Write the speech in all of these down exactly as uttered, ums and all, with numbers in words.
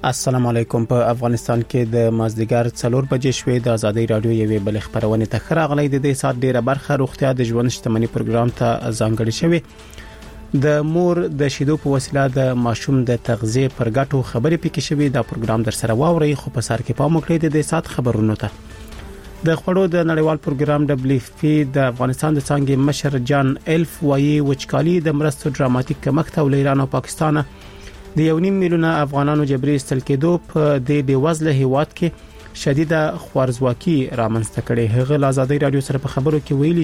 السلام علیکم. په افغانستان کې د مازدیګر څلور بجې شوې د ازادي رادیو یوې بل خبرونه ته خراغلي د دې سات ډیره برخه روغتیا د ژوند شتمنۍ پروګرام ته ځانګړی شوی. د مور د شیدو په وسیله د ماشوم د تغذیه پر ګټو خبرې پکې شوی. دا پروګرام در سره واوري خو په سر کې پام وکړئ د دې سات خبرونو ته. د خړو د نړیوال پروګرام دبليو اف پی د افغانستان د څنګه مشر جان الف وایي وچکالي د مرستو ډراماتیک کمښت او ایران او پاکستان د یو نیم میلیونه افغانانو جبري استل کېدو په د بیوزله هیواد کې شدیده خوارزواکي رامنځته کړي. هغه د ازادي رادیو سره په خبرو کې ویلي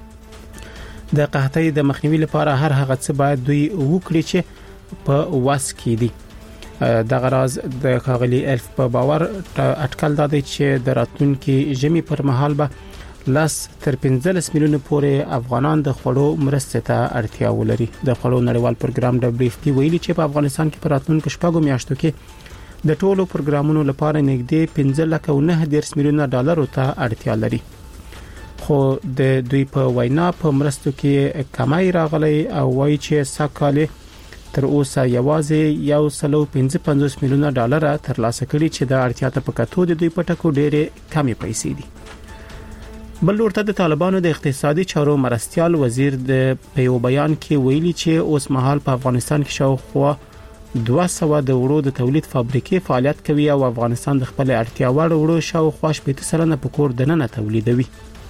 چې د قحطۍ د مخنیوي لپاره هر هغه څه باید دوی وکړي چې په واس کې دي. د غراز د خاغلی الف په باور اټکل دا دی چې د راتلونکي ژمي پر مهال به لاس تر پنځلس میلیونه پورې افغانان د خړو مرستې ته اړتیا ولري. د خړو نړیوال پروګرام دبليو اف پی ویلي چې په افغانستان کې پر راتلونکو شپږو میاشتو کې د ټولو پروګرامونو لپاره نږدې پنځه لک او نه دېرش میلیونه ډالر ته اړتیا لري. خو د دوی په وینا په مرستو کې کمای راغلي او وایي چې ساکاله تر اوسه یوازې یو سلو پنځه پنځوس میلیونه ډالر ترلاسه کړي چې د اړتیا ته په کتو د دوی په ټکو ډېرې کمې پیسې دي. بل ورته د طالبانو د اقتصادي چارو مرستيال وزیر د په بیان کې ویلي چې اوس مهال په افغانستان کې شاوخوا دوه سوه د وړو د تولید فابریکې فعالیت کوي او افغانستان د خپل اړتیا وړ وړو شاوخوا شپږ سلنه په کور دننه تولیدوي.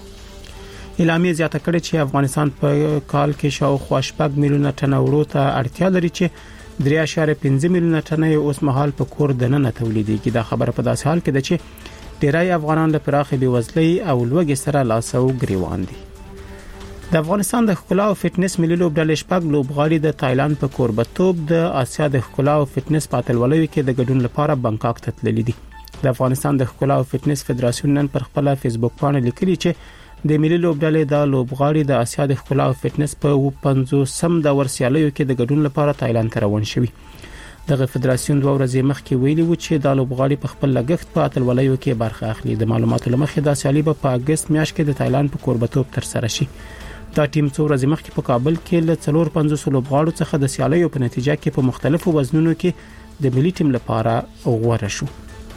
اعلامیه زیاته کړې چې افغانستان په کال کې شاوخوا شپږ میلیونه ټن وړو ته اړتیا لري چې درې اعشاریه پنځه میلیونه ټن اوس مهال په کور دننه تولیدېږي. دا خبره په داسې حال کې ده چې ډیری افغانان له پراخه بیوزلۍ او لوږې سره لاس او ګریوان دي. د افغانستان د ښکلا او فټنس ملي لوبډلې شپږ لوبغاړي د تایلند په کوربتوب د آسیا د ښکلا او فټنس پاتلولیو کې د ګډون لپاره بانکاک ته تللي دي. د افغانستان د ښکلا او فټنس فدراسیون نن پر خپل فیسبوک باندې لیکلي چې د ملي لوبډلې د لوبغاړي د آسیا د ښکلا او فټنس په پنځوسم د ورسیالیو کې د ګډون لپاره تایلند ته روان شوي. دغه فدراسیون دوه ورځې مخکې ویلي و چې د لوبغاړي په خپل لګښت په اتلولیو کې برخه اخلي. د معلوماتو لمخې د سیالي په اگست میاشت کې د تایلند په کوربتوب تر سره شي. دا ټیم څو ورځې مخکې په کابل کې له څلور پنځوس لوبغاړو څخه د سیالیو په نتیجه کې په مختلفو وزنونو کې د ملي ټیم لپاره غوړه شو.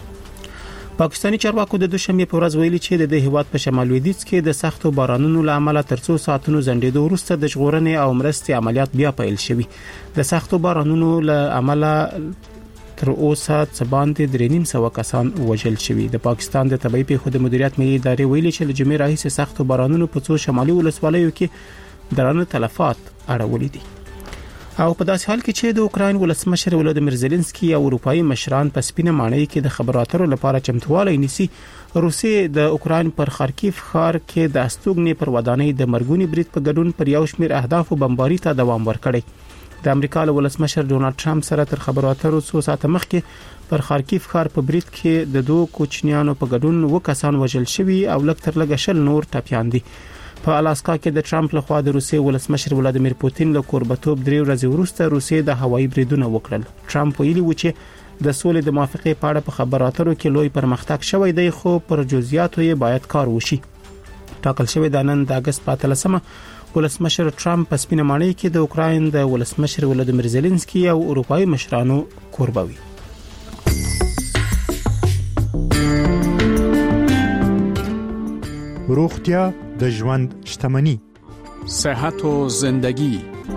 پاکستاني چارواکو د دوشنبه په ورځ ویلي چې د هیواد په شمال لویدیځ کې د سختو بارانونو لامل تر څو ساعتونو زندېدو وروسته د ژغورنې او مرستې عملیات بیا پیل شوي. د سختو بارانونو له امله تر اوسه څه باندې درې نیم سوه کسان وژل شوي. د پاکستان د طبي پیښو د مدیریت ملي ادارې ویلي چې له جمعې راهیسې سختو بارانونو په څو شمالي ولسوالیو کې درانه تلفات اړولي دي. او په داسې حال کې چې د اوکراین ولسمشر ولادیمیر زيلنسکي او اروپאי مشران په سپینه ماڼۍ کې د خبرو اترو لپاره چمتووالی نیسي. روسیې د اوکراین پر خارکیف ښار کې د استوګنې پر ودانۍ د مرګونی برید په ګډون پر یو شمېر اهدافو بمباري ته دوام ورکړی. د امریکا له ولسمشر ډونالد ټرمپ سره تر خبرو اترو څو ساعته مخکې پر خارکیف ښار په برید کې د دوه کوچنیانو په ګډون و کسان وژل شوي او لږ تر لږه شل نور ټپيان دي. په الاسکا کې د ټرمپ لخوا د روسیې ولسمشر ولادیمیر پوتین له کوربتوب درې ورځې وروسته روسیې د هوایي بریدونه وکړل. ټرمپ ویلي و چې د سولې د موافقې په اړه په خبرو اترو کې لوی پرمختګ شوی دی خو پر جزئیاتو یې باید کار وشي. ټاکل شوی د نن د اگست په اتلسمه ولسمشر ټرمپ په سپینه ماڼۍ کې د اوکراین د ولسمشر ولادیمیر زيلنسکي او اروپאי مشرانو کوربوي. روغتیا د ژوند شتمنی. صحت و زندگی.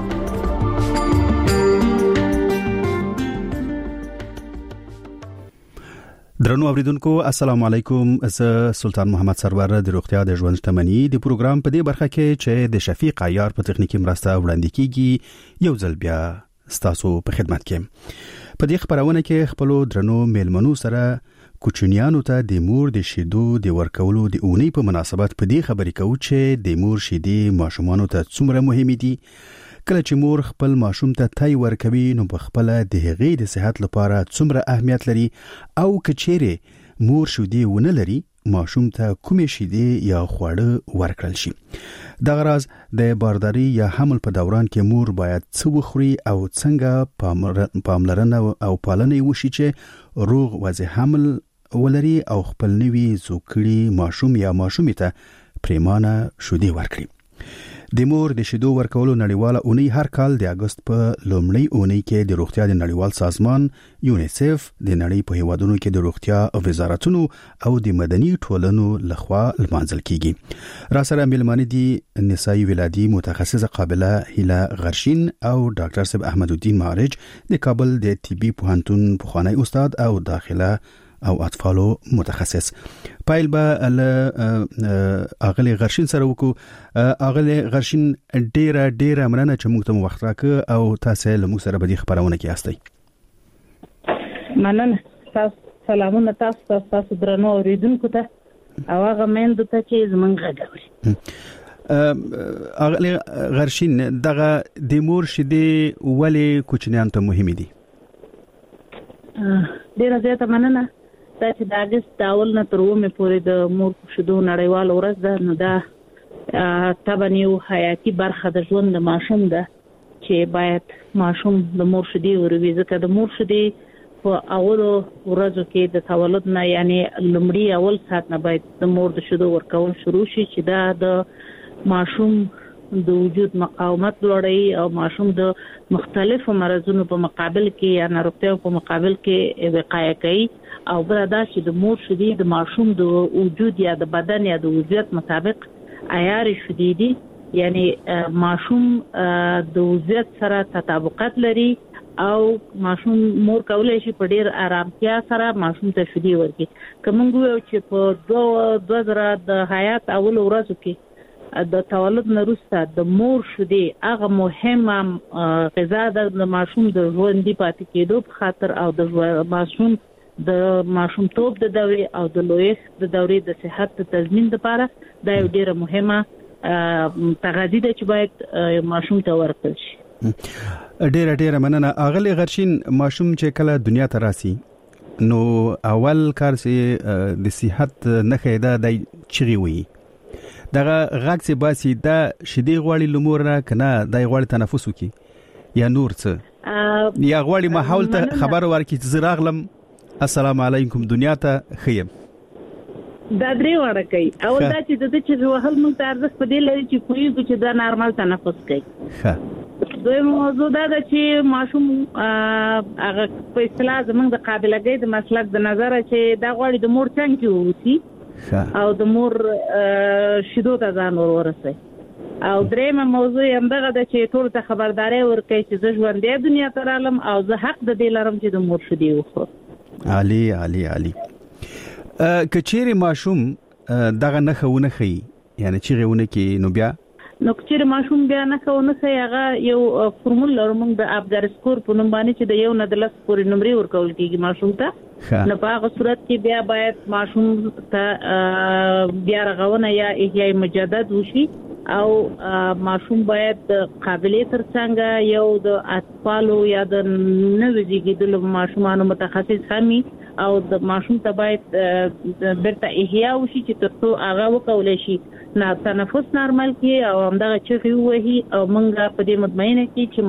درنو اوریدونکو السلام علیکم. زه سلطان محمد سرور د روغتیا د ژوند شتمنی د پروګرام په دې برخه کې چې د شفیق عیار په تخنیکی مرسته وړاندې کیږي یو ځل بیا ستاسو په خدمت کې. په دې خبرونه کې خپل درنو میلمنو سره کوچنیانو ته د مور د شیدو د ورکولو د اونۍ په مناسبت په دې خبرې کوو چې د مور شیدې ماشومانو ته څومره مهمه دي. کله چې مور خپل ماشوم ته تای ورکوي نو په خپل د هغې د صحت لپاره څومره اهمیت لري او کچېره مور شیدې ونه لري ماشوم ته کومې شیدې یا خواړه ورکړل شي. د غراز د بارداري یا حمل په دوران کې مور باید څه وخوري او څنګه پاملرنه او پالنه وشي چې روغ وضع حمل ولري او خپل نوي زوکړي ماشوم یا ماشومې ته پریمانه شیدې ورکړي. د مور د شیدو ورکولو نړیواله اونۍ هر کال د اگست په لومړۍ اونۍ کې د روغتیا د نړیوال سازمان یونیسف د نړۍ په هیوادونو کې د روغتیا وزارتونو او د مدني ټولنو لخوا لمانځل کیږي. را سره ملمانه دي نسایي ولادي متخصصه قابله هیله غرشین او ډاکټر صاحب احمد الدین معرج د کابل د طبي پوهنتون پخوانی استاد او داخله او اطفالو متخصص. پایل به له اغلی غرشین سره وکړو. اغلی غرشین ډیره ډیره مننه چې موږ ته وخت راکړ او تاسو له موږ سره په دې خبرونه کې یاستئ. مننه. تاسو سلامونه تاسو تاسو درنو اوریدونکو ته او هغه مېند ته چې زمونږ غوړي. اغلی غرشین دغه د مور شیدې ولې کوچنیان ته مهمه دي؟ ډیره زیاته مننه. دا چې د اگست اول نه تر اومه پورې د مور شیدو نړیوال ورځ ده، نو دا طبعا یو حیاتي برخه د ژوند د ماشوم ده چې باید ماشوم د مور شیدې وروي، ځکه د مور شیدې په اولو ورځو کې د تولد نه یعنی لومړی اول ساعت نه باید د مور د شیدو ورکول شروع شي چې دا د ماشوم د وجود مقاومت لوړوي او ماشوم د مختلفو مرزونو په مقابل کې یا ناروغتیو په مقابل کې وقایه کوي. او بل دا چې د مور شیدې د ماشوم د وجود یا د بدن یا د وضعیت مطابق عیار شیدې دي، یعنی ماشوم د وضعیت سره تطابقات لري او ماشوم مور کولای شي په ډیر آرامتیا سره ماشوم ته شیدې ورکړي. کوم ویو چې په دوه دوه زره د حیات اول ورځو کې د تولد نه وروسته د مور شیدې هغه مهمه غذا ده د ماشوم د ژوندۍ پاتې کېدو په خاطر او د ماشوم د ماشوم توپ د دورې او د لویښت د دورې د صحت د تضمین لپاره دا یو ډیره مهمه تغذیه ده چې باید ماشوم ته ورکړل شي. ډیره ډیره مننه. اغلی غرشین ماشوم چې کله دنیا ته راسي نو اول کار چې د صحت نه خیدا د چغي وي دغه غاک سي باسي دا شیدې غوړي لمور نه کنه دای غوړي تنفس وکي یا نور څه یا غوړي ماحول ته خبر ورکي چې زراغلم السلام علیکم دنیا ته خیم. دا درې وړه کوي. اول دا چې د دې چې وهل مونږ ته ارزښت په دې لري چې کوی چې دا نارمل تنفس کوي. ښه. دوی موضوع دا ده چې ماشوم هغه په اصطلاح زمونږ د قابلیت د مسلک د نظر چې دا غوړي د مور څنګه وسی او د مور شیدو ته ځان ورورسي. او درېمه موضوع هم دغه د چې ټول ته خبرداري ورکړي چې زه ژوندې دنیا ته رالم او زه حق د دې لرم چې د مور شیدې وخورم. عالی عالی عالی. کچېری ماشوم دغه نه خونه خي یعنی چې غوونه کې نو بیا نو کچېری ماشوم بیا نه خونه خي هغه یو فورمول لرم د ابګر سکور په نوم باندې چې د یو نه د لس پورې نمرې ورکول کیږي ماشوم ته. نو په هغه صورت کې بیا باید ماشوم ته بیا رغونه یا احیاء مجدد وشي او ماشوم باید قابلیت ترڅنګ یو د اطفالو یا د نوې زیږیدلو ماشومانو متخصص همي او د ماشوم ته باید برته احیاء وشي چې ترڅو هغه وکولای شي نه تنفس نارمل کی او همدغه چغي وهي او موږ په دې مطمئنه کی چې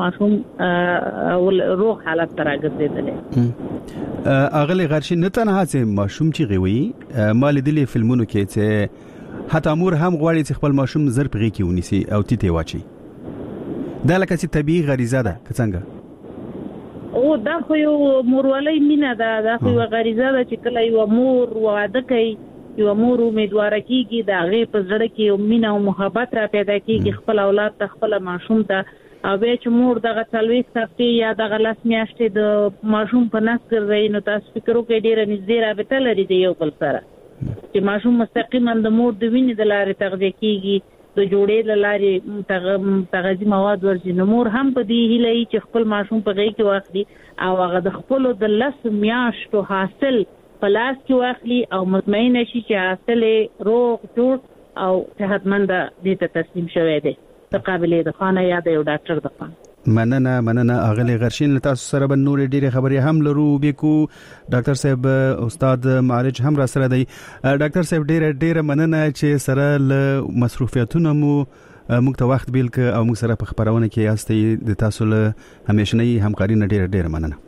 ماشوم روغ حالت ته راګرځیدل. اغلی غرشین نه تنها چې ماشوم چې غوي مال دلی فلمونو کې چې حتی امور هم غواړي چې خپل ماشوم زر پغې کې ونیسي او تیته واچي. دا لکه چې طبيعي غریزه ده که څنګه؟ او دا خو یو مورولۍ مینه ده، دا خو یو غریزه ده چې کله یو مور واده کوي یو مور امیدواره کیږي د هغې په زړه کې یو مینه او محبت را پیدا کیږي خپل اولاد ته خپل ماشوم ته. او بیا چې مور دغه څلوېښت هفتې یا دغه لس میاشتې د ماشوم په نس ګرځوي نو تاسو فکر وکړئ ډېره نږدې رابطه لري د یو بل سره چې ماشوم مستقیما د مور د وینې د لارې تغذیه کیږي، د جوړې له لارې تغذیه مواد ورځي. نو مور هم په دې هیله وي چې خپل ماشوم په غېږ کې واخلي او هغه د خپلو د لس میاشتو حاصل په لاس کې واخلي او مطمئنه شي چې حاصل یې روغ جوړ او صحتمند دې ته تسلیم شوی دی د قابلیت د خانه یا د یو ډاکټر د خانه. مننه مننه اغلی غرشین له تاسو سره به نور ډیره خبرې هم لرو بیکو. ډاکټر صاحب استاد معالج هم را سره دی. ډاکټر صاحب ډیره ډیره مننه چې سره له مصروفیتونو مو موږ ته وخت بیل ک او موږ سره په خبرونه کې یاستئ. د تاسو له همیشنی همکاري نه ډیره ډیره مننه.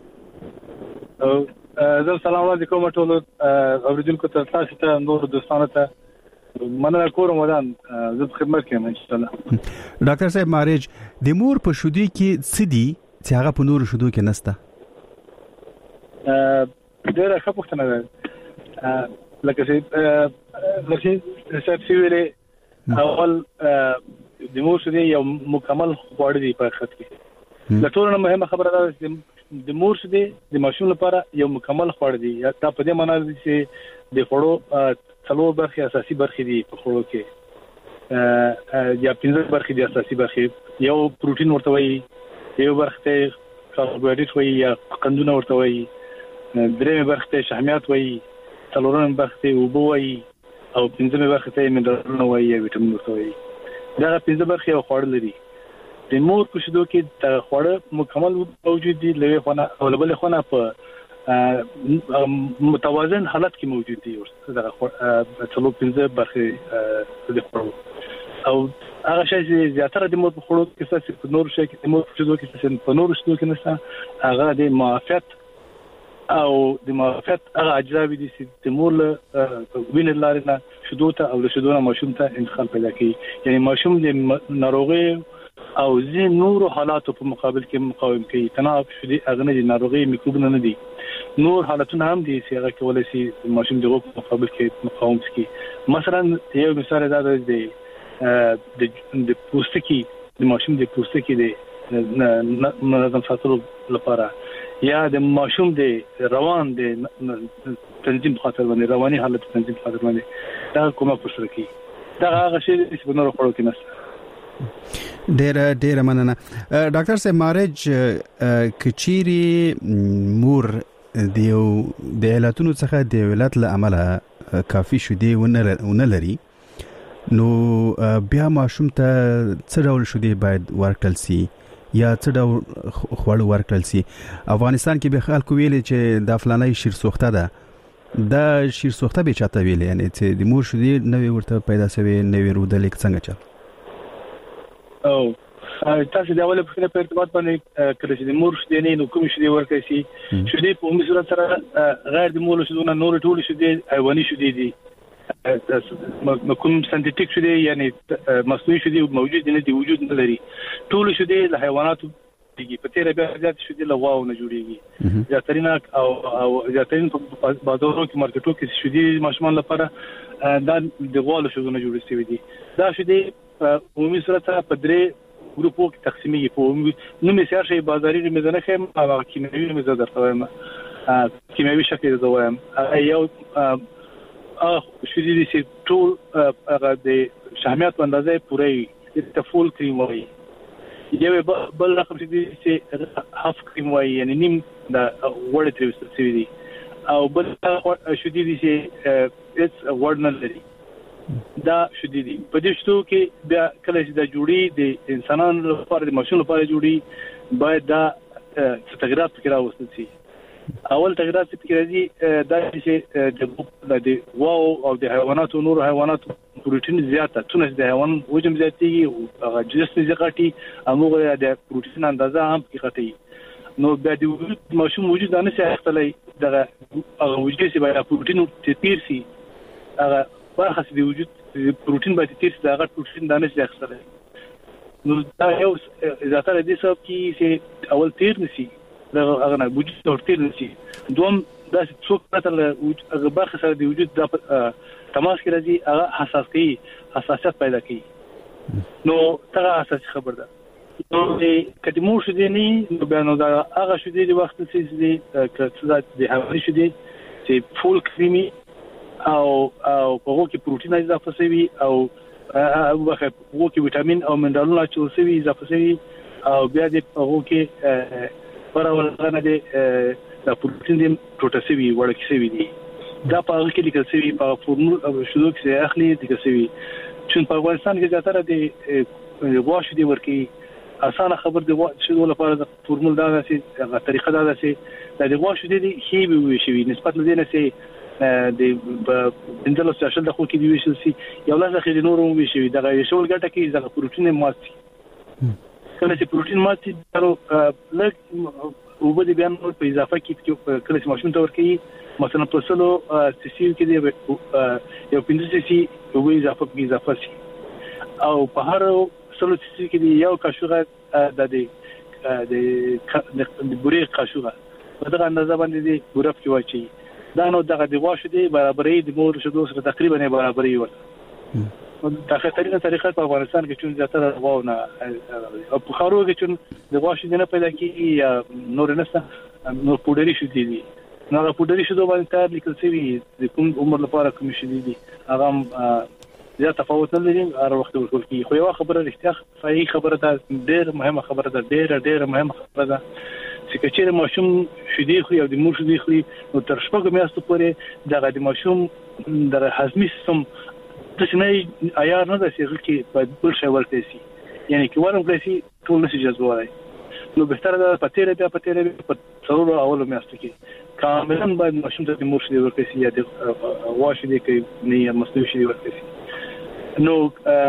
زه سلام علیکم ټول اوریدونکو ته، تاسو ته نور دوستانو ته مننه کوم ودان زه په خدمت کې یم ان شاء الله. ډاکټر صاحب مارج د مور په شودي کې سدي چې هغه په نور شودو کې نسته؟ ا ډیره ښه پوښتنه ده. لکه چې لکه چې ویلې اول د مور شودي یو مکمل خواړه دي په حقیقت کې. د ټولو مهمه خبره ده چې د مور شودي د ماشوم لپاره یو مکمل خواړه دي. دا په دې معنی ده چې د خوړو څلور برخې اساسي برخې دي په خوړو کې. ا یا پنځه برخې دي اساسي برخې. یو پروتین ورته وایي، یو برخه کاربوهایډریټ وایي یا قندونه ورته وایي، درېمه برخه شحمیات وایي، څلورمه برخه اوبه وایي او پنځمه برخه منرالونه وایي یا ویټامین ورته وایي. دا پنځه برخې او خوړل لري. د مور په شیدو کې د خوړه مکمل موجود دي، لوي خونه او بل خونه په متوازن حالت کې موجود دي. دا څلور پنځه برخې د خوړو او هغه شی چې زیاتره د مور په خوړو کې څه په نور شي کې د مور په شیدو کې څه په نور شیدو کې نشته، هغه د معافیت او د معافیت هغه اجزا دي چې د مور له وینې لارې نه شیدو ته او له شیدو نه ماشوم ته انتقال پیدا کوي. یعنی ماشوم د ناروغي او ځین نور حالاتو په مقابل کې مقاوم کوي. تناب شدي اغنه دي ناروغي میکروبونه نه دي، نور حالتونه هم دي چې هغه کولای شي ماشوم دغه په مقابل کې مقاوم کوي. مثلا یو مثال دا دی د د پوستکي د ماشوم د پوستکي د منظم ساتلو لپاره یا د ماشوم د روان د تنظیم خاطر باندې رواني حالت تنظیم خاطر باندې دا کومه پوښتنه کوي. دا هغه شی چې په نور خلکو کې نشته. ډیر ډیر مننه. ډاکټر صاحب مارج کچيري مور دیو د علتونو څخه د ولادت له عمله کافي شودي ونه لري، نو بیا ماشوم ته څه ډول شودي باید ورکړل سي یا څه ډول خواړه ورکړل سي؟ افغانستان کې به خلکو ویلي چې د فلانه شیر سوخته ده، دا شیر سوخته به چاته ویلي، یعنی چې د مور شودي نوې ورته پیدا شوی نوې رودل څنګه چل؟ او تاسو د اوله په په ارتباط باندې کله چې د مور شودي نه نو کوم شودي ورکړي شي؟ شودي په عمومي صورت سره غیر د مور شودونه نور ټول شودي حیواني شودي دي، کوم سنتیټیک شودي یعنی مصنوعي شودي موجود نه دي، وجود نه لري. ټول شودي له حیواناتو دي. په تیر بیا زیات شودي له غواو نه جوړيږي. زیاترین او او زیاترین په بازارونو کې مارکیټو کې شودي ماشومان لپاره دا د غوالو شودونه جوړ شوي دي. دا شودي عمومي صورت سره په درې ګروپو کې تقسیمېږي. په عمومي نو مثال شي بازاري میزانه خیم او کیمیاوي میزانه درته وایم، کیمیاوي شکل درته وایم. یو ا شودي دي چې ټول هغه د شحمیات په اندازې پوره د فول کریم وایي. یو بل رقم چې هاف کریم وایي، یعنی نیم د وړ تر وسته دي. او بل شودي دي چې هیڅ وړ نه لري. دا شودي دي. په دې شتو کې بیا کله چې د جوړي د انسانانو لپاره د ماشوم لپاره جوړي باید دا تغیرات فکر راوستل شي. اول تغیرات فکر راځي دا چې د واو او د حیواناتو نور حیواناتو پروتین زیاته تونه د حیوان وجم زیاتېږي او جسم زیاتېږي، هغه د پروتین اندازه هم کېږي. نو بیا د وجود ماشوم وجود نه سي اختلای دغه هغه وجود چې باید پروتین تیر سي، هغه برخه د وجود پروتین باید تیر سي، دا هغه پروتین نه سي اختلای. نو دا یو زیاتره دي سبب کې چې اول تیر نشي دا هغه نه وجود تیر نشي. دوم دا څوک پته هغه برخه سره د وجود د تماس کې راځي، هغه حساس کوي، حساسیت پیدا کوي. نو دا اساسي خبر ده. نو کله مو شو دي نه نو بیان دا هغه شو دي د وخت چې کله د حوالي شو دي چې فول کریمي او او په هغه کې پروتین اضافه شوی او هغه کې ویټامین او منرالونه چې شوی اضافه شوی او بیا د هغه کې پرولغه دي د پروتین د پروتاسیوي ورکه شوی دي. دا په هغه کې لیکل شوی په فورمول او شلو کې اخلي لیکل شوی چې په افغانستان کې زیاتره د واش دي ورکی اسانه خبر دی چې لپاره د فورمول دا چې هغه طریقه دا چې د واش دي هي به شوی نسبت لدينا چې د بنځلو سیاسل د خو کې دی ویشل سي یو لاس خې نور مو ویشي دا شول ګټه کې د پروتین ماتي کله چې پروتین ماتي درو لږ وبدي بیان په اضافه کې کله چې ماشوم ته ورکی مثلا په سلو سیسی کې دی یو پنځه سیسی وې اضافه کې اضافه شي او په هر سلو سیسی کې دی یو قاشوغه د دې د بورې قاشوغه په دغه اندازه باندې دی برف کې واچي دا نو دغه دی واشه دی برابرې د مور شدو سره تقریبا برابرې ورته نو دغه طریقه طریقه په افغانستان کې چې زیاتره غواونه او په خارو کې چې د واشه دی نه پیدا کیږي یا نور نسته نو پودري شو دي نو پودري شو باندې تار لیکل شوی د کوم عمر لپاره کوم شي دي هغه زیات تفاوت نه لري هر وخت ورکول کی خو یو خبره رښتیا صحیح خبره ده ډېر مهمه خبره ده ډېر ډېر مهمه خبره ده چې کچېره ماشوم شدي خو یو د مور شدي خو نو تر شپږ میاشتو پورې دغه د ماشوم د هضمي سیستم د شنه عیار نه ده چې کې په بل شی ورته شي یعنی کې ورم کړی ټول نشي جذبوي نو بهتره ده پتیره بیا پتیره په څلورو اولو میاشتو کې کاملا باید ماشوم ته د مور شدي ورته شي یا د واشه دي کې نه مصنوعي شدي ورته شي نو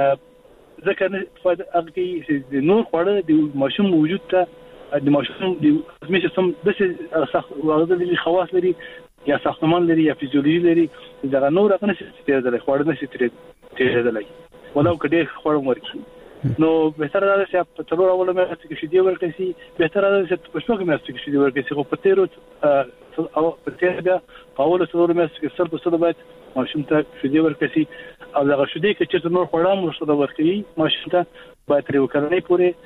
ځکه نه فائدہ هغه د نور خوړه د ماشوم وجود ته د ماشوم د هضمي سیستم د څه هغه د خواص لري یا ساختمان لري یا فزیولوژي لري دا نور هغه نشي تیرېدل خوړه نشي تیرېدل ولو کډې خوړم ورکی نو بهتره ده چې په څلور اول میاشتو کې شدي ورکړي شي بهتره ده چې په شپږ میاشتو کې شدي ورکړي شي خو په تیرو او په تیر بیا په اول څلور میاشتو کې سر په سر باید ماشوم ته شدي ورکړي شي او دا شدي کې چې نور خوړم ورسره ورکړي ماشوم ته باید تر وکړنې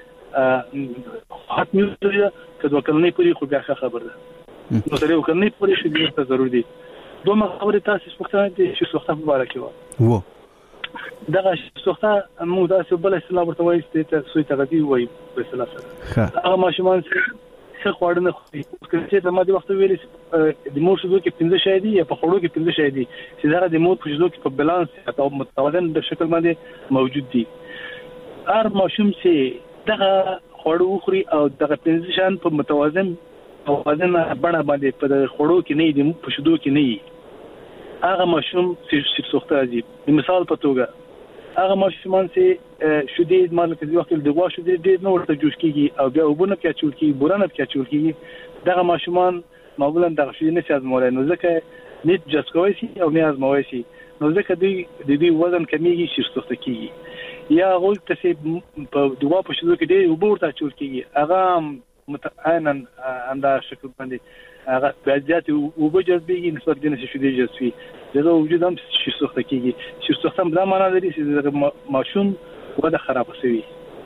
پورې حت میوزي کله وکړنې پورې خو بیا خبر ده نو تر وکړنې پورې شدي ته ضروري دي دوه خبرې تاسو څه دي چې څه مبارک وو دغه څوخته موږ تاسو بل اسلام ورته وایي چې سوی تغذی وایي په اصطلاح سره هغه ماشومان څه خوړنه خوري چې د ماده وخت ویل د مور شدو کې پنځه شای دي یا په خوړو کې پنځه شای دي چې دا د مور په شدو کې په بالانس او متوازن د شکل باندې موجود دي هر ماشوم چې دغه خوړو خوري او دغه پنځه شان په متوازن او وزن بڼه باندې په خوړو کې نه دي په شدو کې نه هغه ماشوم چې څوخته دي مثال په توګه هغه ماشومان چې شدید مال کې وخت د غوا شدید ډېر نور ته جوش کیږي او بیا وبونه کې چول کیږي بورانه کې چول کیږي دغه ماشومان معمولا دغه شدید نه سازمول نو ځکه نیت جسکوي شي او نه ازموي شي نو ځکه دوی د دې وزن کمیږي چې څوخته کیږي یا غول ته په دوا په شدو کې ډېر وبور ته چول کیږي هغه متعانا انده شکل باندې هغه بجات او بجذبي نسبت دي نشي شدي جسوي دغه وجود هم شي سوخته کیږي چې سوخته هم دا معنا لري چې ماشوم وده خراب شوی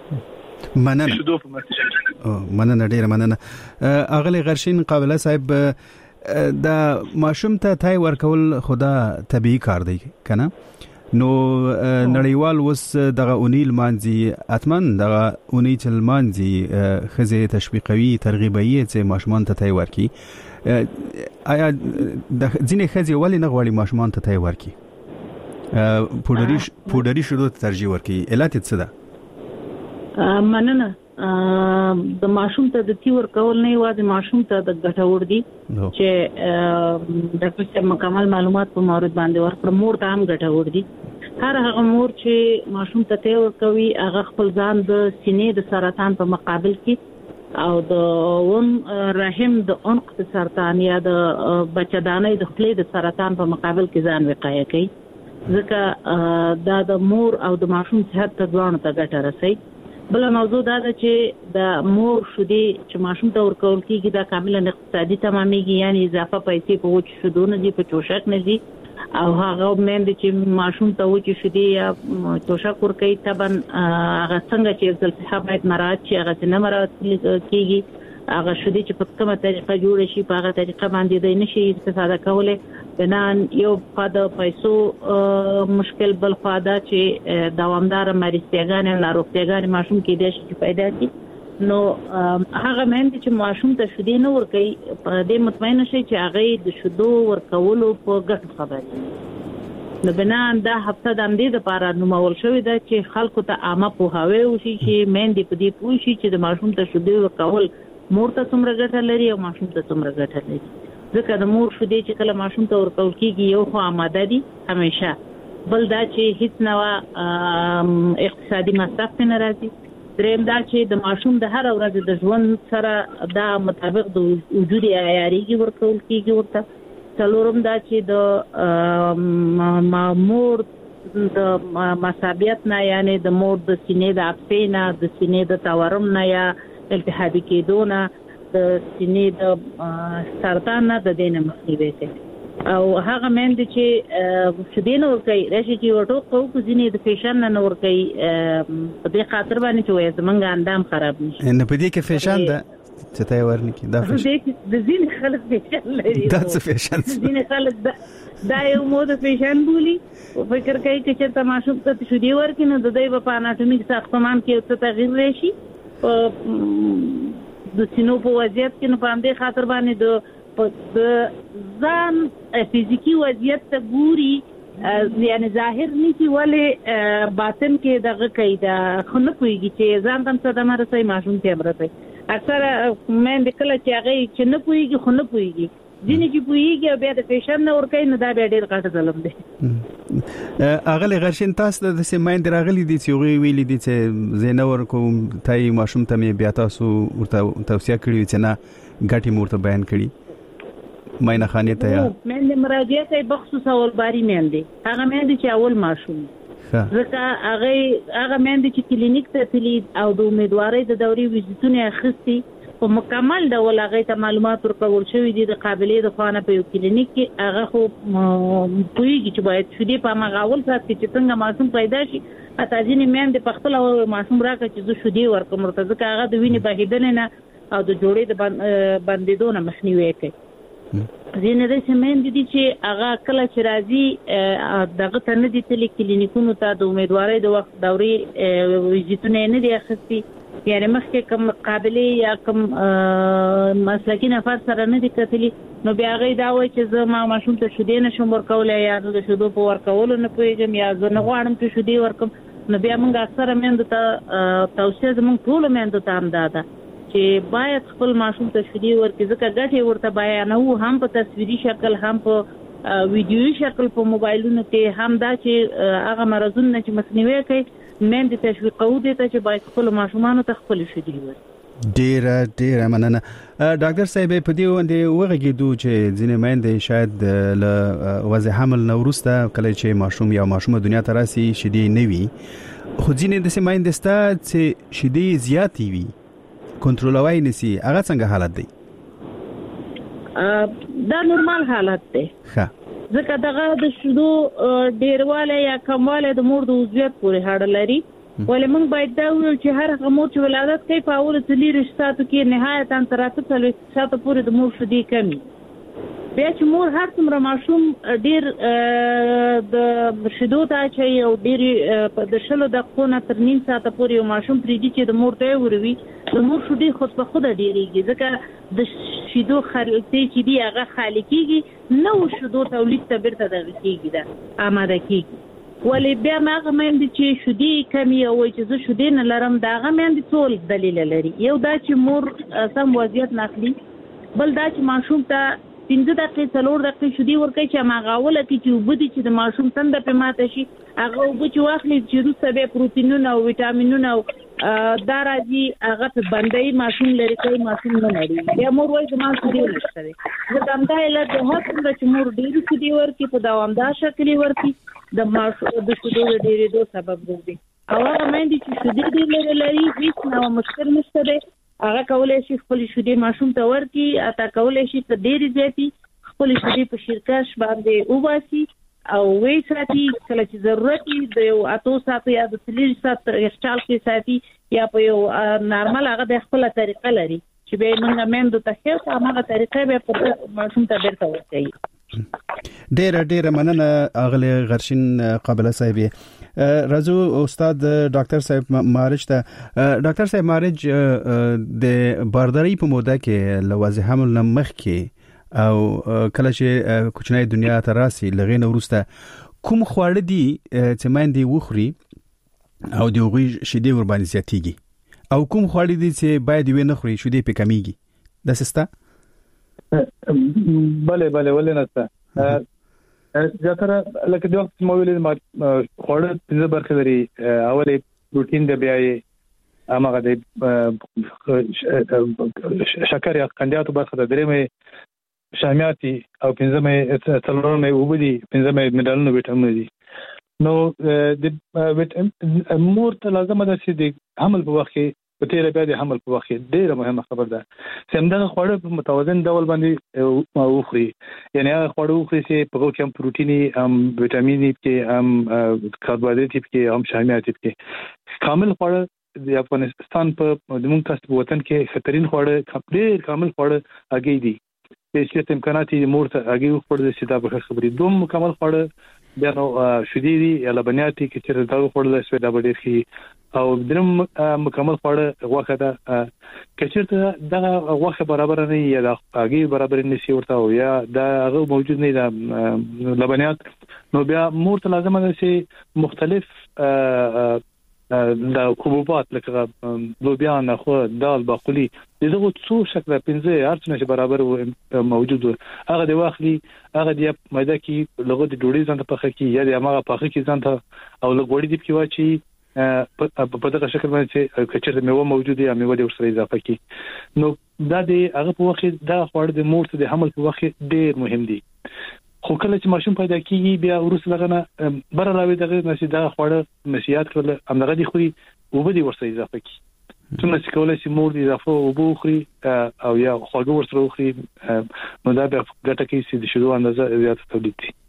مننه مننه ډیر مننه اغلی غرشین قابله صاحب دا ماشوم ته تای ورکول خدا طبيعي کار دی کنه نو نړیوال وس دغه اونیل مانځي اتمن دغه اونیل مانځي خزه تشویقوي ترغیبوي چې ماشومان ته تای ورکی آیا د ځینې خزه ولی نه غواړي ماشومان ته تای ورکی پودري پودري شروع ترجیح ورکی علت څه ده مننه د ماشوم ته د تی ورکول نه یوازې ماشوم ته د ګټور دي چې د څه مکمل معلومات په مورد باندې ورکړه مور ته هم ګټور دي هر هغه مور چې ماشوم ته تی ورکوي هغه خپل ځان د سینې د سرطان په مقابل کې او د ون رحم د عنق د سرطان یا د بچدانۍ د خپلې د سرطان په مقابل کې ځان وقایه کوي ځکه دا د مور او د ماشوم صحت ته ځوان ته ګټه رسي بل موضوع دا ده چې د مور شودي چې ماشوم ته ورکول کیږي دا کاملا اقتصادي تمامېږي یعنی اضافه پیسې په وچ شودو نه دي په چوشک نه دي او هغه مېند چې ماشوم ته وچ شودي یا چوشک ورکوي طبعا هغه څنګه چې ځل باید مراعات شي هغه نه مراعات کیږي هغه شودي چې په کومه طریقه جوړ شي په هغه طریقه باندې د نشي استفاده کولای بنان یو فاده پیسو مشکل بل فاده چې دوامدار مریضتیاګان او ناروغتیاګان ماشوم کې د شي پیدا کی نو هغه مند چې ماشوم ته شودي نه ورکي په دې مطمئن شي چې هغه د شودو ورکولو په ګټه خبري نو بنان دا هفته د امدې لپاره نومول شوې ده چې خلکو ته عامه پوهاوی وشي چې مند په دې پوه شي چې د ماشوم ته شودي ورکول مور ته څومره ګټه لري او ماشوم ته څومره ګټه لري ځکه د مور شودي چې کله ماشوم ته ورکول کیږي یو خو آماده دي همیشه بل دا چې هیڅ نوع اقتصادي مصرف نه راځي دریم دا چې د ماشوم د هر ورځ د ژوند سره دا مطابق د وجودي عیاريږي ورکول کیږي ورته څلورم دا چې د مامور د مصابیت نه یعنی د مور د سینې د اپسې نه د سینې د تورم نه یا التهابي کېدو نه د سینې د سرطان نه د دې نه مخنیوي کوي او هغه مېندې چې شیدې نه ورکوي راشي چې وټو کو کو ځینې د فیشن نه ورکوي په دې خاطر باندې چې وایي زمونږ اندام خراب نشي نه په دې کې فیشن ده چې ته ورنکې دا فیشن د ځینې خلک فیشن لري دا څه فیشن ځینې خلک دا یو مود فیشن بولی فکر کوي چې ته ماشوم ته شیدې ورکې نو د دوی په اناټومیک ساختمان کې څه تغییر راشي د سینو په وضعیت کې نو په همدې خاطر باندې د ځان فزیکی وضعیت ته ګوري یعنی ظاهر نشي ولې باطن کې دغه قاعده خنه کوي چې ځان تم څه د مرسي ماشوم ته مرسي اکثر مې د کله چې هغه چې نه کوي خو نه کوي ځینې چې پوهیږي بیا د فیشن نه ورکوي نو دا بیا ډېر غټ ظلم دی. اغلی غرشین تاسو د سیمایند راغلی دي چې وی ویلي دي چې زینه ورکوم تای ماشوم ته مې بیا تاسو ورته توصیه کړی چې نه غټي مورته بیان کړی ماینه خانه ته یا مې مراجعه کوي بخصوص اول باری مې دي هغه مې چې اول ماشوم ځکه هغه هغه مې چې کلینیک ته تللی او د امیدوارۍ د دورې ویزیټونه اخیستي په مکمل ډول هغه ته معلومات ورکول شوې دي د قابلیت د خوانه په کلینیک کې هغه خو پوهیږي چې باید شې په مغاول سات کې چې څنګه ماشوم پیدا شي اته ځینې مېن د پختل او ماشوم راکړي چې زه شې ورکوم مرتضی هغه د وینې بهیدل نه او د جوړې د بندیدو نه مخنیوي کوي. ځینې د سیمین دي چې هغه کله چې راځي دغه ته نه دي تللی کلینیکونو ته د امیدوارۍ د وخت دورې ویزیټونه نه دي اخیستي یعنی مخکې کوم قابلیت یا کوم مسلکی نفر سره نه دي کتلی نو بیا غي دا وایي چې زه ما ماشوم ته شیدې نشم ورکولای یا د شیدو په ورکولو نه پوهیږم یا زه نه غواړم چې شیدې ورکم نو بیا موږ اکثره مېندو ته توصیه زموږ ټولو مېندو ته هم دا ده چې باید خپل ماشوم ته شیدې ورکړي ځکه ګټې ورته بیانوو هم په تصویري شکل هم په ویډیویي شکل په موبایلونو کې هم دا چې هغه مرزونه چې مخنیوي کوي مېندې تشویقوي دي چې باید خپل ماشومان ته خپل شیدې ورکړي. ډیر ډیر مننه ډاکټر صاحب په دې باندې وغږیدو چې ځینې مېندې شاید له وضع حمل نه وروسته کله چې ماشوم یا ماشومه دنیا ته راسي شیدې نه وي خو ځینې د مېندې ستا چې شیدې زیاتې وي کنټرولوي نسی هغه څنګه حالت دی؟ دا نورمال حالت دی ښه ځکه دغه د شیدو ډیرواله یا کمواله د مور د عضویت پورې اړه لري ولې موږ باید دا ویل چې هر هغه مور چې ولادت کوي په اول څلور ساعتو کې نهایتا تر اته ساعتو پورې د مور شیدې کمی بیا چې مور هر څومره ماشوم ډیر د شیدو ته چې یو ډیر د شلو دقیقو نه تر نیم ساعت پورې یو ماشوم پریږدي چې د مور ته وروي د مور شیدې خود په خود ډیریږي ځکه د شیدو خلطې چې دی هغه خالقيږي نو شیدو تولید ته بیرته دغه کیږي دا آماده کیږي ولې بیا ماغه مېند چې شیدې کمی او چې زه شیدې نه لرم دا هغه مېند ټول دلیل لري یو دا چې مور سم وضعیت ناخلي بل دا چې ماشوم ته پنځه دقیقې څلور دقیقې شیدې ورکړي چې ماغاوله کې چې وبدي چې د ماشوم تنده په ماته شي هغه وب چې واخلي چې روسه به پروتینونه او ویټامینونه او دا راځي هغه په باندې ماشوم لري کوي ماشوم نه لري یا مور وایي چې ما شیدې نشته زه هم دا له د هڅه چې مور ډېر شیدې ورکړي په دوامدار شکل ورکړي د ماشوم د شیدو ډېرېدو سبب ګرځي او هغه مېندې چې شیدې ډېر لري هیڅ نه مشکل نشته دی هغه کولای شي خپل شیدې ماشوم ته ورکړي اته کولای شي ته ډېر زیاتی خپل شیدې په شیرکش باندې وباسي او وې ساتي کله چې ضرورت وي د یو اتو ساعت یا د څلور ساعت یخچال کې ساتي یا په یو نارمل هغه د خپل طریقه لري چې به موږ مېندو ته خیر هغه طریقه به په ماشوم ته بیرته ورکړي. ډېر ډېر مننه اغلی غرشین قابله صاحب. راځو استاد ډاکټر صاحب مارج ته. ډاکټر صاحب مارج د بارداری په موده کې لوازم حمل نه مخ کې او کله چې کوچنی دنیا ته راسي لغې نه ورسته کوم خواړه دي چې مېندې وخوري او د هغوی شیدې ور باندې زیاتېږي او کوم خواړه دي چې باید یې نه خوري شیدې پې کمیږي دا سستا؟ بله بله ولې نه ستا زیاتره لکه د وخت مو ویلې خواړه پنځه برخې لري اولې پروتین د بیا یې هغه د شکر یا قندیاتو برخه د درېمې شامیاتي او پنځمه څلورمه وبدي پنځمه منرالونه وټامین دي. نو د مور ته لازم ده چې د حمل په وخت کې په تیر بیا د حمل په وخت کې ډیره مهمه خبر ده چې همدغه خواړه په متوازن ډول باندې وخوري. یعنی هغه خواړه وخوري چې په کې هم پروتیني هم وټامین کې هم کاربوهایډریټ کې هم شامیات کې کامل خواړه د افغانستان په د موږ تاسو وطن کې خطرین خواړه ډیر کامل خواړه هغه دي چې امکانات یې مور ته هغه وخوري چې دا به خبرې دوم مکمل خواړه بیا نو شدي دي یا لبنیات کې چې دا خورل شوی دا ډېر خي او درم مکمل خواړه غوښه ده کچېرته دا غوښه برابر نه یا دا هغه برابر نه سی ورته یا دا هغه موجود نه دا لبنیات نو بیا مور ته لازم ده چې مختلف دا حبوبات لکه لوبیا نخو دال باقلي دغه څو شکل پنځه ارڅنه برابر موجود هغه د واخلي هغه د مېده کې لغه د ډوډۍ ځان ته پخې کې یا د هغه پخې کې ځان ته او لګوړې دی کې واچي په دغه شکل باندې کچره میوه موجود یا میوه د ورسره اضافه کې نو دا د هغه په وخت دا خواړه د مور ته د حمل په وخت ډېر مهم دي. خو کله چې ماشوم پیدا کیږي بیا ورسره لغنه بر راوي دغه نشي دا خواړه نشيات کړل همغه دي خوري او به دي ورسره اضافه کی څومره چې کولای شي مور دي اضافه او به خوري او یا خواږه ورسره خوري نو دا به ګټه کوي چې د شیدو اندازه زیاته تولید شي.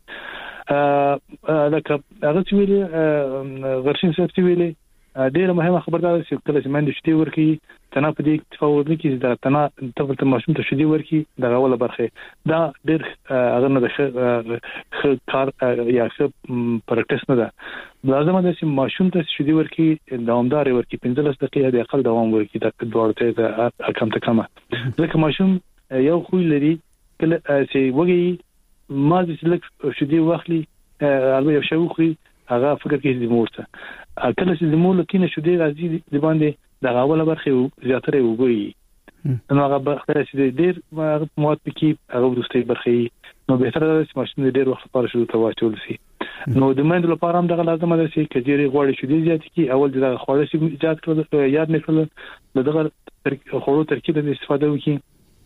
ا لکه هغه چې ویلي غرشین صاحب چې ویلي ډیره مهمه خبردار چې کله چې منډه شتي ورکی تنه په دې تفاوت نه کې دا تنه تفاوت ماشوم ته شتي ورکی دا اوله برخه دا ډیر هغه نه د کار یا څه پریکټیس نه ده لازم ده چې ماشوم ته شتي ورکی دوامدار ورکی پنځلس دقیقې د اقل دوام ورکی دا دوړته ده کم ته کمه ځکه ماشوم یو خو لري کله چې وږي ما چې لک شتي واخلي البته یو شی وخوري هغه فکر کې د مور ته کله چې د مور لکینه شو دی راځي د باندې د غاوله برخه زیاتره وګوري نو هغه برخه چې ډیر مواد پکې هغه دوستي برخه نو به تر چې ماشوم ډیر وخت لپاره شو ته واچول شي نو د مند لپاره هم دغه لازم ده چې کجيري غوړي شو دی زیات کی اول دغه خوړه شي ایجاد کړل یاد نه کړل دغه خوړو ترکیب د استفاده وکړي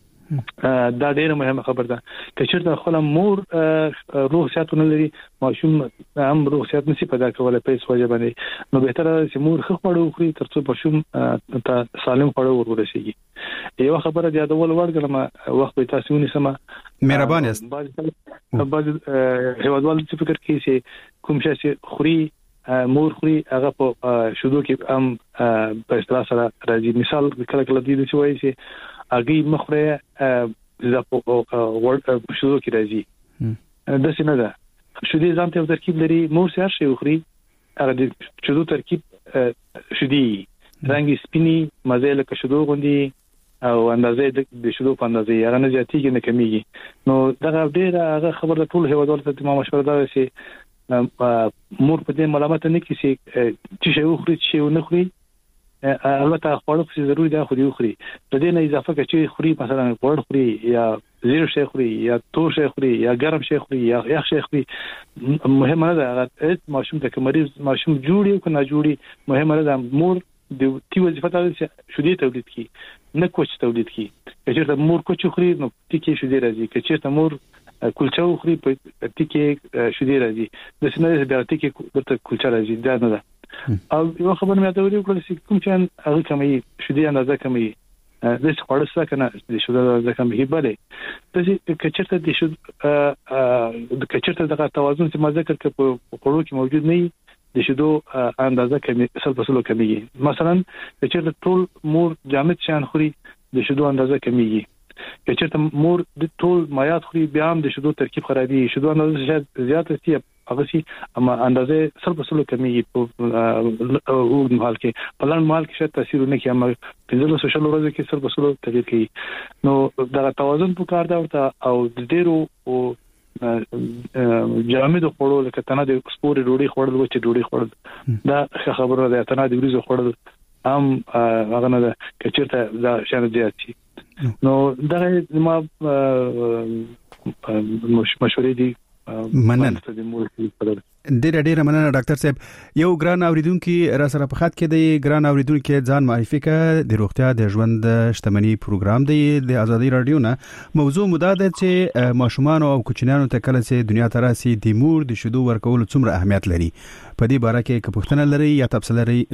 دا ډیره مهمه خبره ده چې چیرته خپل مور روح صحتونه لري ماشوم هم روح صحت نشي پیدا کولای په هیڅ وجه باندې نو به تر چې مور خو خړو خوري ترڅو ماشوم ته سالم خړو ورورسیږي یو خبره د یادول ورګلم وخت به تاسو ونیسمه مهربان یاست بعض هیوادوال چې فکر کوي چې کوم شي چې خوري مور خوري هغه په شودو کې هم په اصطلاح سره راځي مثال کله کله دې څه وایي چې اګي مخره زاپو ورډ شودو کې راځي د څه نه ده شودي ځان ته ترکیب لري مور سره شي خوري هغه د شودو ترکیب شودي رنګ سپینی مزه له شودو غوندي او اندازې د شودو په اندازې هغه نه زیاتېږي نه کمیږي نو دا ډیره هغه خبره ټول هیوادوال ته ما مشوره ده چې مور په دې ملامت نه کیسي چې شی خوري چې نه خوري البته خواړه خو ضروري ده خو دی خوري په دې نه اضافه کوي چې خوري مثلا غوړ خوري یا زیرو شي خوري یا تور شي خوري یا ګرم شي خوري یا یخ شي خوري مهمه نه ده هغه ماشوم ته مریض ماشوم جوړي او نه جوړي مهمه نه ده مور د تی وظیفه ده چې شودي تولید کی نه کوچ تولید کی چې مور کوچ خوري نو تیکي شودي راځي چې مور کلچه خوري په تیکي شودي راځي د سینې د تیکي ورته کلچه راځي دا نه ده او یو خبر مې ته ویل چې کوم چې هغه کمي شودي اندازه کمي د څه څه کنه د شودي اندازه کمي بله د کچرته د شود د کچرته د توازن چې ما ذکر کړ په خوړو کې موجود نه د شودو اندازه کمي سل په سلو کمیږي مثلا کچرته ټول مور جامد شان خوري د شودو اندازه کمیږي کچرته مور د ټول مایات خوري بیا هم د شودو ترکیب خرابي شودو اندازه زیات شي هغه سي اما اندازه سر په سلو کمیږي په وګ مال کې په لړ مال کې شته تاثیر نه کوي اما په سوشل ورځ کې سر په سلو تغیر کوي نو دا توازن په کار دا ورته او د ډیرو او جامد خوړو لکه تنه د سپوري ډوډۍ خوړل و چې ډوډۍ خوړل دا خبره ده تنه د وریځو خوړل هم هغه نه ده کچرته دا شان زیات شي نو دا ما مشورې دي مننه ډیر ډیر مننه ډاکټر صاحب. یو ګران اوریدونکو را سره په خط کې دی. ګران اوریدونکو ځان معرفي کړه. د روغتیا د ژوند شتمنۍ پروګرام دی د آزادۍ رادیو نه. موضوع مو دا ده چې ماشومان او کوچنیانو ته کله چې دنیا ته راسي د مور د شیدو ورکول څومره اهمیت لري. په دې باره کې که پوښتنه لري یا تفصیل لري